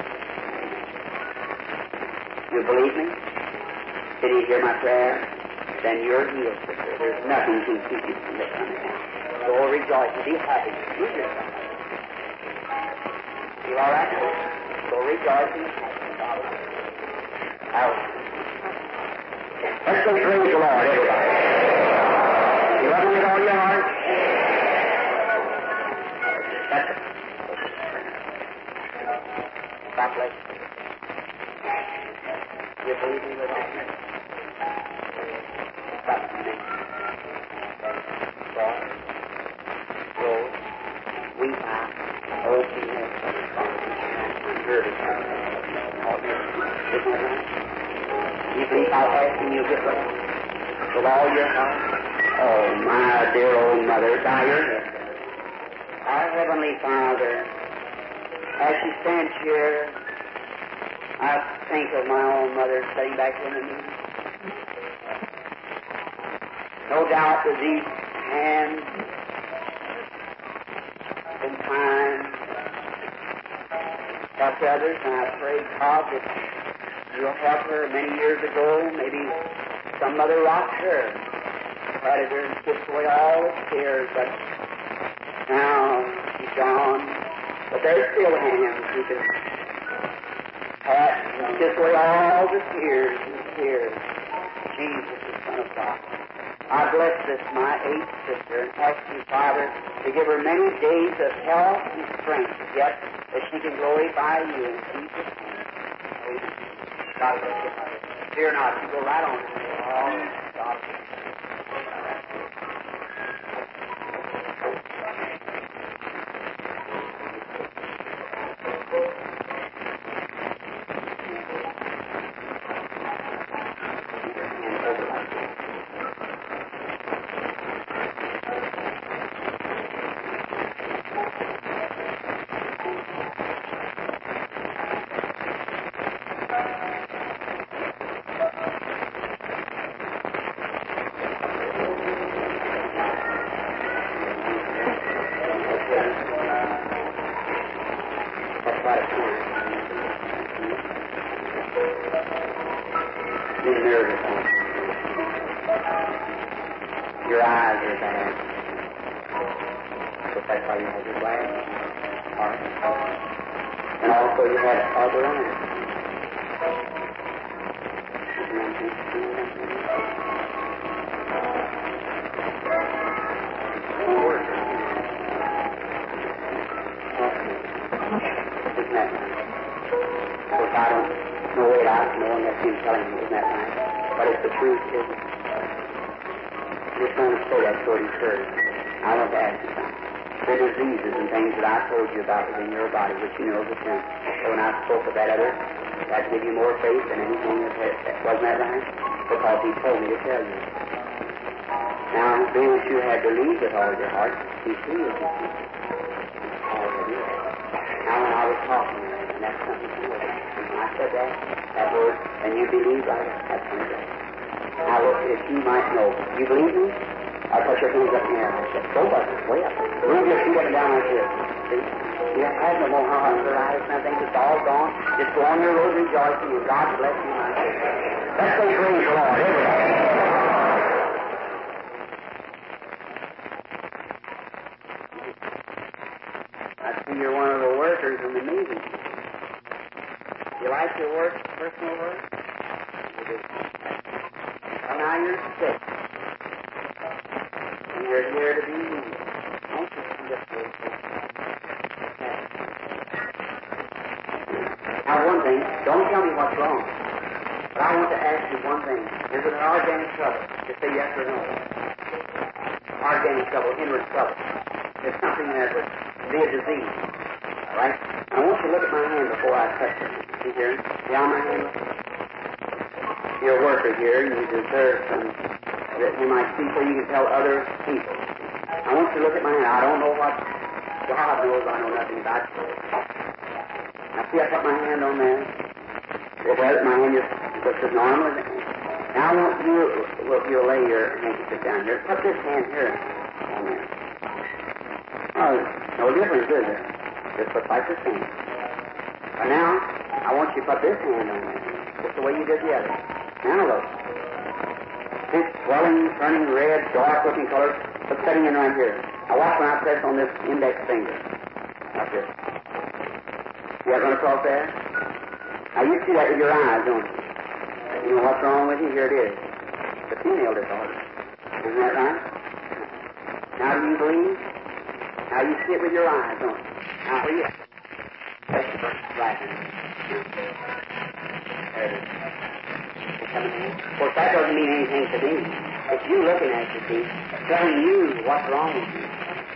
You believe me? Did you hear my prayer? Then you're healed, sister. There's nothing to keep you from this coming now. Go rejoice and be happy. Move yourself. You all right now? Go rejoice and be happy. All right. Let's go praise the Lord, everybody. You love me with all your heart? That's it. God bless you. You believe me with all your heart? That's the name. God, Lord, we are all female. I'm nervous. You believe I'll ask and you'll get well? With all your heart? Oh, my dear old mother, bow your head. Our Heavenly Father, as she stands here, I think of my own mother sitting back in the meeting. No doubt that these hands and time helped others, and I pray, God, that you'll help her. Many years ago, maybe some mother rocked her, patted her and kissed away all the tears, but now she's gone. But there's still hands who can pat and kiss away all the tears and tears. Jesus, the Son of God. I bless this, my eighth sister, and ask you, Father, to give her many days of health and strength, yet that she can glorify you in Jesus' name. Amen. God bless you, Father. Fear not, you go right on. Oh, God bless you. Your eyes are bad. So that's why you have your glasses. All right. And also you have other eyes. Isn't that nice? I don't know it, I don't know unless him telling me, isn't that right? But it's the truth, isn't it? I just want to say that so it encourages. I want to ask you something. The diseases and things that I told you about within your body, which you know is the truth. So when I spoke of that other, that gave you more faith than anything wasn't that right? Because he told me to tell you. Now, being that you had believed with all your heart, he healed you. Now, when I was talking, and that's something to know. When I said that word, and you believe right, that's something. Now, look, if you might know, you believe me? I put your hands up in the air. I said, go up, way up. Move your feet up and down like this. See? You have no more arthritis and things. It's all gone. Just go on your road rejoicing, and God bless you, my sister. Let's say praise the Lord, everybody. I see you're one of the workers in the meeting. You like your work, personal work? You do. Well, now you're sick. And you're here to be used. Don't you see this way? Now, one thing, don't tell me what's wrong. But I want to ask you one thing. Is it an organic trouble? Just say yes or no. Organic trouble, inward trouble. It's something that would be a disease. All right? I want you to look at my hand before I touch it. See here? See how my hand looks? You're a worker here. You deserve some that you might see so you can tell other people. I want you to look at my hand. I don't know what God knows. I know nothing about it. Now, see, I put my hand on there. My hand just looks as normal as it is. Now, I want you, well, if you'll lay your handkerchief down here, put this hand here on there. Oh, no difference, is there? Just looks like the same. But now, I want you to put this hand on there, just the way you did the other. Now, look. This swelling, turning red, dark-looking color, but setting in right here. Now, watch when I press on this index finger. Like this. See that run across there? Now, you see that with your eyes, don't you? You know what's wrong with you? Here it is. The female disorder. Isn't that right? Now, do you believe? Now, you see it with your eyes, don't you? Now, where you at? That's the first right hand. There it is. Of course, that doesn't mean anything to me. It's you looking at you, see, telling you what's wrong with you.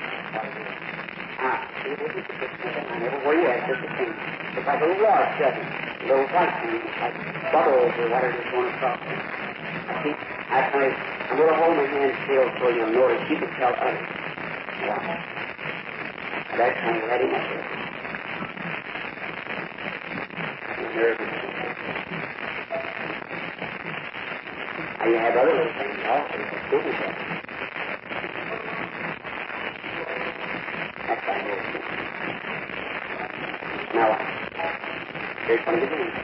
Everywhere you at, just the same. It's like a little water shutting, a little white thing, like bubbles or whatever is going across there. See, I'm going to hold my hand still so you'll notice you can tell others. Yeah. That's kind of ready up there. Nervous. Now you have other little things also. Business. That's fine. Now, here it comes again.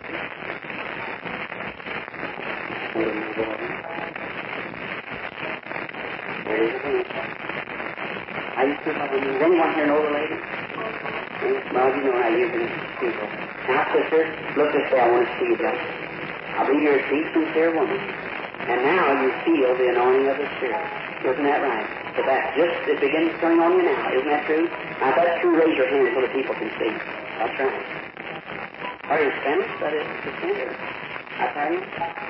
There it is again. I used to have does anyone here know the lady? Well, you know I usually people. Now, sister, look this way. I want to see you. I believe you're a deep, sincere woman. And now you feel the anointing of the Spirit. Isn't that right? So that just it begins turning on you now. Isn't that true? Now, if that's true, raise your hand so the people can see. That's right. Are you Spanish? That is the center. Italian?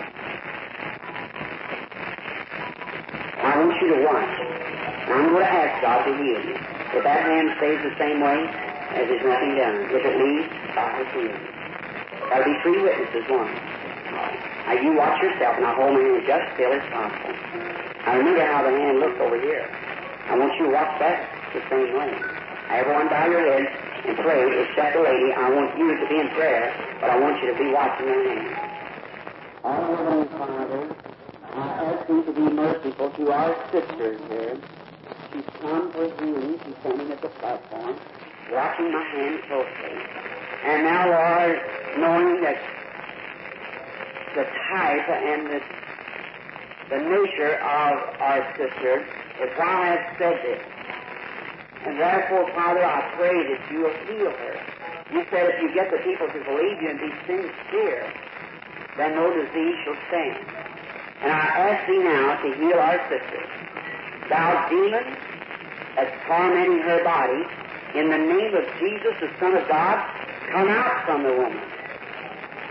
I want you to watch. Now, I'm going to ask God to heal you. If that hand stays the same way, as there's nothing done. If it leaves, God will heal you. There'll be 3 witnesses, one. Now, you watch yourself, and I'll hold my hand just still as possible. Now, remember how the hand looks over here. I want you to watch that the same way. Now, everyone bow your head and pray, except the lady. I want you to be in prayer, but I want you to be watching your hand. Our Heavenly Father, I ask you to be merciful to our sisters here. She's come for healing. She's standing at the platform, watching my hand closely. And now, Lord, knowing that the type and the nature of our sister is why I have said this. And therefore, Father, I pray that you will heal her. You said if you get the people to believe you and be sincere, then no disease shall stand. And I ask thee now to heal our sister. Thou demon that's tormenting her body, in the name of Jesus, the Son of God, come out from the woman.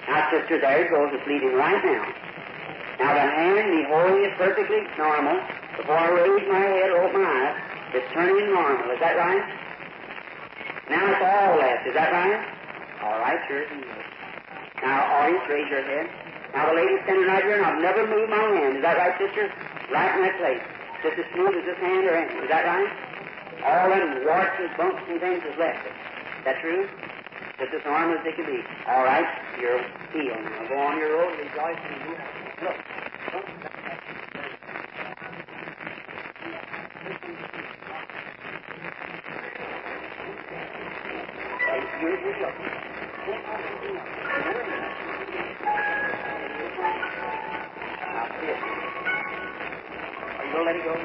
Now, sister, there it goes. It's bleeding right now. Now, the hand, the holding is perfectly normal. Before I raise my head or open my eyes, it's turning normal. Is that right? Now it's all left. Is that right? All right, sure. Now, audience, raise your head. Now, the lady's standing right here, and I've never moved my hand. Is that right, sister? Right in that place. Just as smooth as this hand or anything. Is that right? All them warts and bumps and things is left. Is that true? Just as normal as they can be. All right, you're healed now. Go on your road, rejoice, and do that. Look. Here's your joke. Now, see it. Are you going to let it go?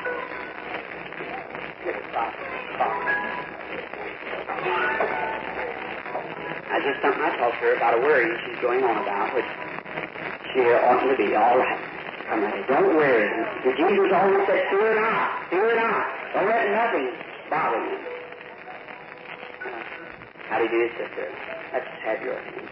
Get it, stop. That's just something I talked to her about, a worry she's going on about, which she oughtn't to be. All right. Come on, don't worry. The Jesus always said, fear not, fear not. Don't let nothing bother you. How do you do, sister? Let's have your hand.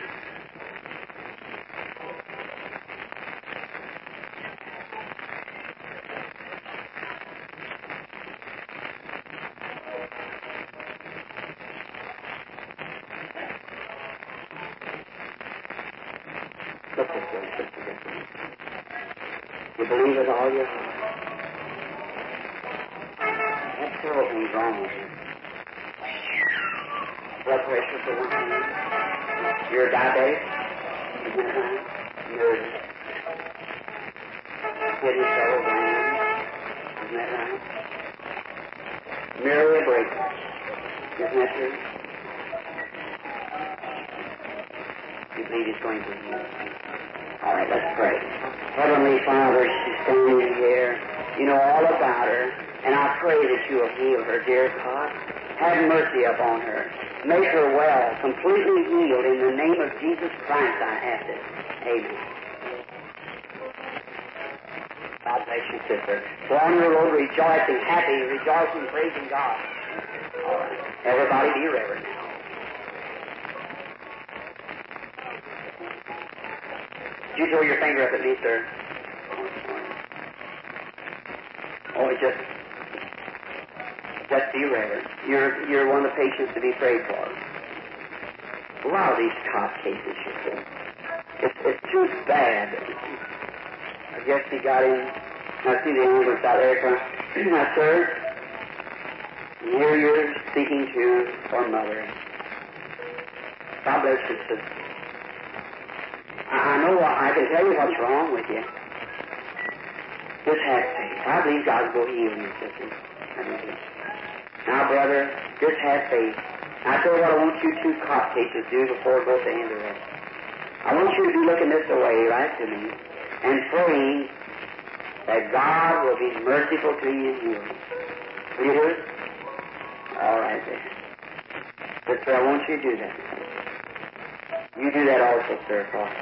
Look this way, sister. You believe with all your heart. That's several things wrong with you. Blood pressure for one thing. You're diabetic. Isn't that right? Nervous. Kidney trouble, gland. Isn't that right? Merely a break. Isn't that true? You believe He's going to heal. All right, let's pray. Heavenly Father, she's standing here. You know all about her, and I pray that you will heal her, dear God. Have mercy upon her. Make her well, completely healed. In the name of Jesus Christ, I ask it. Amen. God bless you, sister. Go on your road rejoicing, happy, rejoicing, praising God. All right. Everybody be reverent now. You throw your finger up at me, sir. Oh, just be reverent. You're one of the patients to be prayed for. A lot of these cop cases, you see. It's too bad. I guess he got in. I see the ambulance out there. Now, sir, here you're speaking to our mother. God bless you, sister. I know I can tell you what's wrong with you. Just have faith. I believe God will heal you, sister. I do. Now, brother, just have faith. I'll tell you what I want you two cop cases to do before it goes to end the rest. I want you to be looking this way, right to me, and praying that God will be merciful to you and heal you. Will you do it? All right, then. Sister, I want you to do that. You do that also, sir, Father.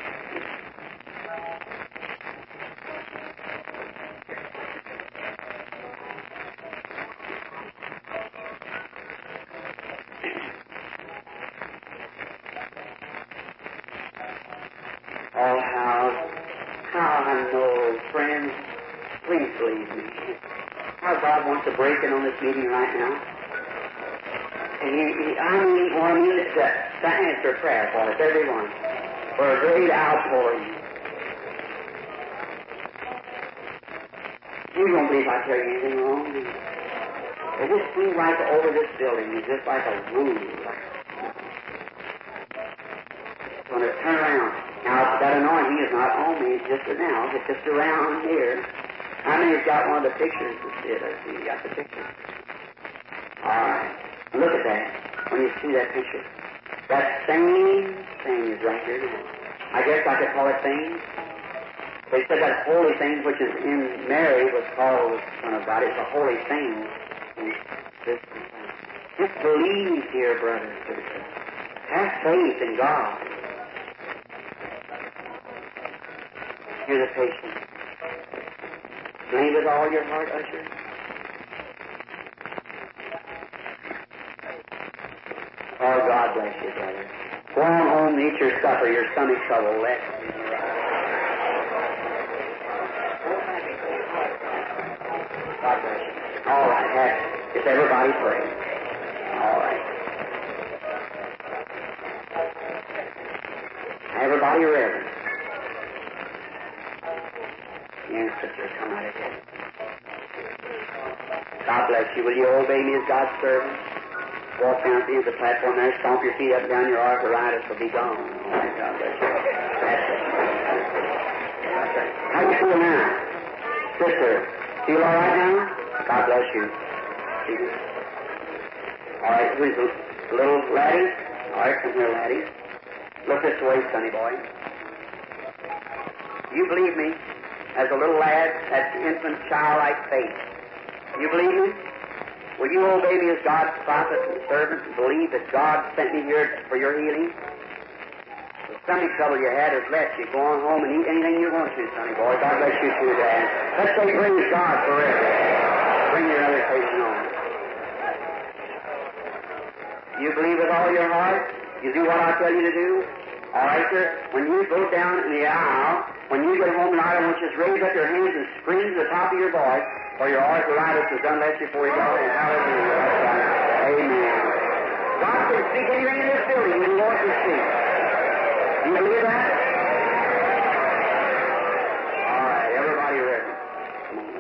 Oh, how I know, friends, please believe me. How God wants to break in on this meeting right now. And I mean to answer prayer for us, everyone, for a great outpouring. You don't believe I tell you anything wrong, do you? It just seems like over this building is just like a wound. When it turn around. Now, that anointing is not on me, it's just now. It's just around here. How many's got one of the pictures to see it? Let's see, you got the picture. All right. Look at that. When you see that picture. That same thing is right here now. I guess I could call it things. They said that holy thing which is in Mary was called the Son of God. It's a holy thing. Just believe, dear brothers and sisters. Have faith in God. You're the patient. Believe with all your heart, usher. Oh, God bless you, brother. Go on home and eat your supper. Your stomach trouble left. God bless you. All right. Just everybody pray. All right. Everybody reverent. Yes, sister, come right ahead. God bless you. Will you obey me as God's servant? Walk down to the end of the platform there, stomp your feet up and down, your arthritis will be gone. All right, God bless you. That's it. How do you feel now? Sister, feel all right now? God bless you. All right, who's the little laddie? All right, come here, laddie. Look this way, sonny boy. You believe me as a little lad, that infant, childlike faith. You believe me? Will you obey me as God's prophet and servant and believe that God sent me here for your healing? The stomach trouble you had has left you. Go on home and eat anything you want to, sonny boy. God bless you too, Dad. Let's say praise God forever. Bring your other patient on. You believe with all your heart? You do what I tell you to do? All right, sir. When you go down in the aisle, when you get home tonight, I want you to raise up your hands and scream to the top of your voice, for your arthritis is unless you before you go home. Hallelujah. Amen. God can speak anything in this building that He wants to speak. Do you believe that? All right, everybody ready? Come on.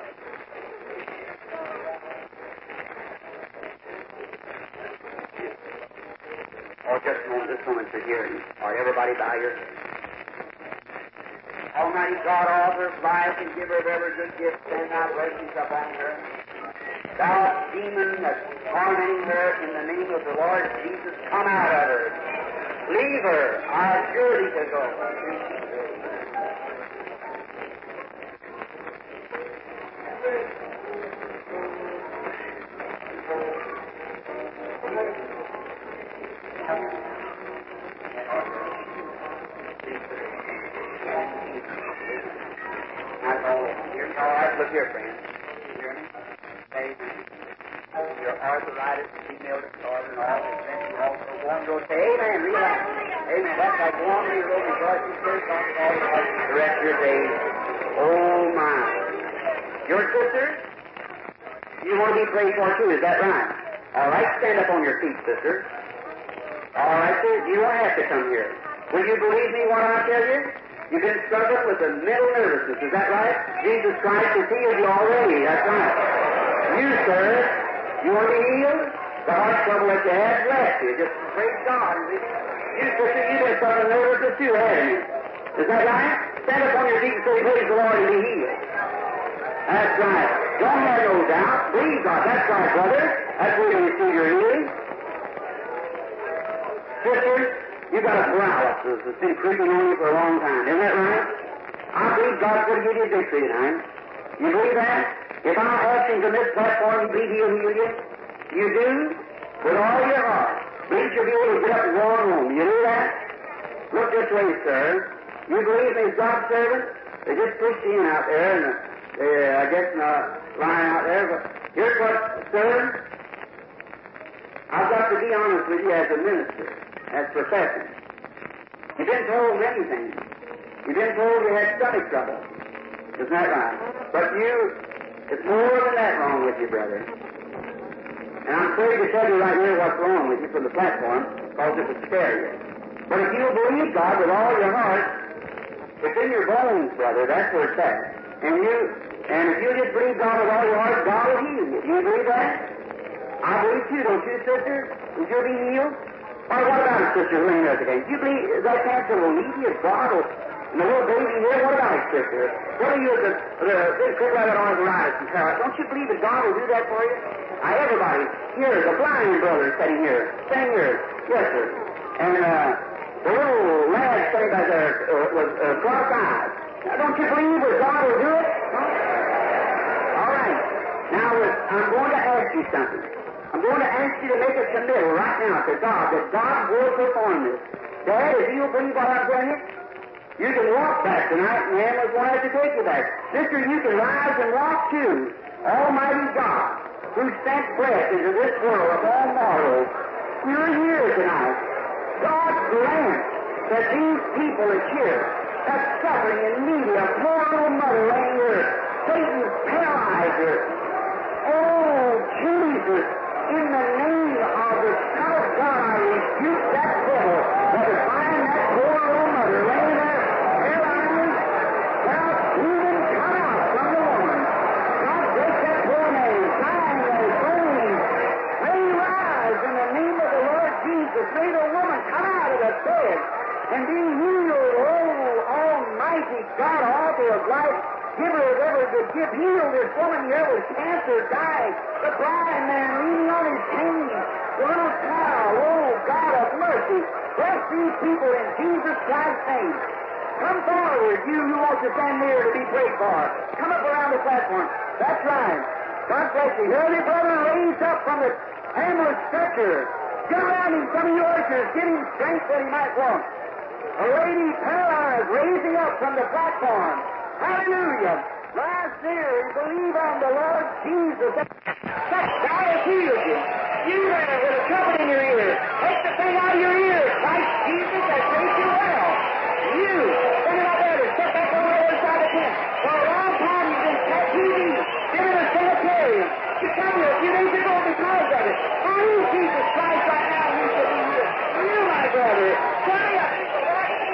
Oh, just a moment. This moment's for hearing. All right, everybody bow your heads. Almighty God, author of life and giver of every good gift, send thy blessings upon her. Thou demon that's tormenting her, in the name of the Lord Jesus, come out of her. Leave her. I assure thee to go. All right, look here, friend. You hear me? Amen. Your arthritis, female disorder, and all this, then you also go on and go say, amen, relax. Amen. That's like go on to your room and rejoice in church on all the rest of your days. Oh, my. Your sister, you want to be prayed for too, is that right? All right, stand up on your feet, sister. All right, sir, you don't have to come here. Will you believe me when I tell you? You've been struggling with a mental nervousness, is that right? Jesus Christ has healed you already, that's right. You, sir, you want to be healed? The heart trouble that you had left you. Just praise God. You, sister, you've been suffering nervousness too, haven't you? Is that right? Stand up on your feet and say, praise the Lord, and be healed. That's right. Don't have no doubt. Believe God. That's right, brother. That's where you receive your healing. Sister, you've got a paralysis that's been creeping on you for a long time. Isn't that right? I believe God's going to give you victory tonight. You believe that? If I ask Him from this platform, you believe He'll heal you? You do? With all your heart. Believe you'll be able to get up and go on home. You do that? Look this way, sir. You believe in God's servant? They just pushed you in out there, and I guess in a line out there. But here's what, sir, I've got to be honest with you as a minister. As professing. You've been told many things. You've been told you had stomach trouble. Isn't that right? But it's more than that wrong with you, brother. And I'm afraid to tell you right here what's wrong with you from the platform, because it would scare you. But if you'll believe God with all your heart, it's in your bones, brother. That's where it's at. And if you just believe God with all your heart, God will heal you. Do you believe that? I believe too, don't you, sister? Would you be healed? Or what about it, sister, who ain't there today? Do you believe that cancer will leave you if God will, and the little baby here? What about it, sister? What are you the big cripple that arthritis and paralysis? Don't you believe that God will do that for you? Everybody, here, the blind brother sitting here. Yes, sir. And the little lad sitting back there with cross-eyed. Now, don't you believe that God will do it? Huh? All right. Now, I'm going to ask you something. I'm going to ask you to make a committal right now to God that God will perform this. Dad, if you'll believe what I'm telling you, you can walk back tonight, and the ambulance won't have to take you back. Sister, you can rise and walk too. Almighty God, who sent breath into this world of all mortals, you're here tonight. God grant that these people that's here, that's suffering and needy, a poor little mother laying here, Satan's paralyzed her. Oh, Jesus, in the name of the Son of God, I rebuke that devil that would find that poor little mother laying there, paralyzed, without even come out from the woman. God bless that poor man, dying of his pain. May he rise in the name of the Lord Jesus. May the woman come out of the bed and be healed. Oh, Almighty God, author of life, giver of every good gift, heal this woman here with cancer, dying. The blind man leaning on his cane. The little child. Oh, God of mercy. Bless these people in Jesus Christ's name. Come forward, you who want to stand near to be prayed for. Come up around the platform. That's right. God bless you. Hear your brother raised up from the ambulance stretcher. Get around him, some of you ushers. Give him strength that he might walk. A lady paralyzed, raising up from the platform. Hallelujah. Rise there and believe on the Lord Jesus. Such God has healed you. You there with a trumpet in your ear. Take the thing out of your ear. Christ Jesus has made you well. You, stand up there and step back over the other side of the tent. For a long time you've been TV, been in a sanitarium. You come here a few days ago because of it. Believe Jesus Christ right now and you shall be healed. You, my brother, try up.